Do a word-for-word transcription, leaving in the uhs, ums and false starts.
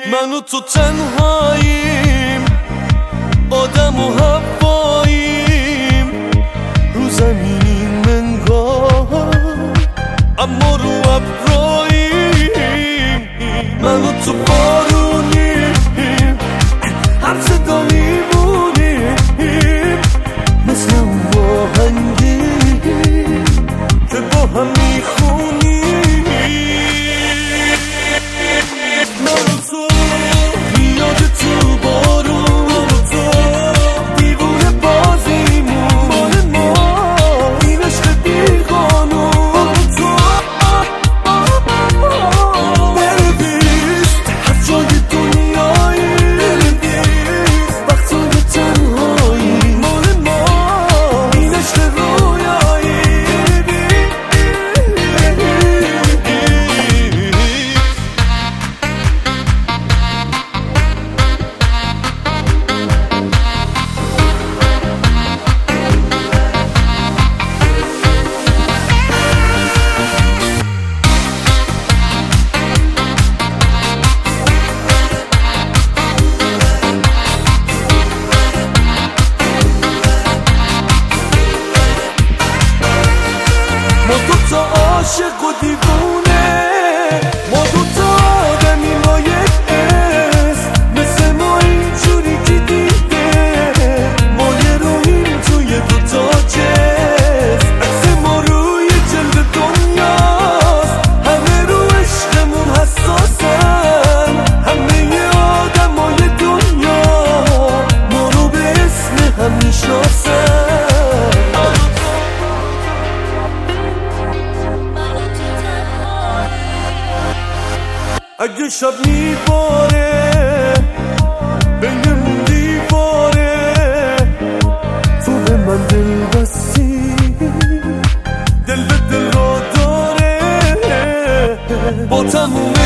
من و تو تنهاییم، آدم و هواییم، رو زمینیم انگار اما رو ابراییم. من و تو بارونیم، هر صدا میمونیم، مثل اون آهنگیم که با هم میخونیم. من و تو میاد تو بارون، تو دیوونه بازیمون، مال ما این عشق بیقانون. تو برویست هر جای دنیایی، برویست وقتای تنهایی، مال ما این عشق رویایی. ما دوتا عاشق و دیوونه، ما دوتا آدمی ما یک اسم، مثل ما اینجوری که دیده ما یه رویم توی دوتا جسم. عکس ما روی جلد دنیاست، همه رو عشقمون حساسن، همه آدمای دنیا ما رو به اسم هم میشناسن. اگه شب میباره بینمون دیواره، تو به من دل بستی، دل به دل را داره، با تموم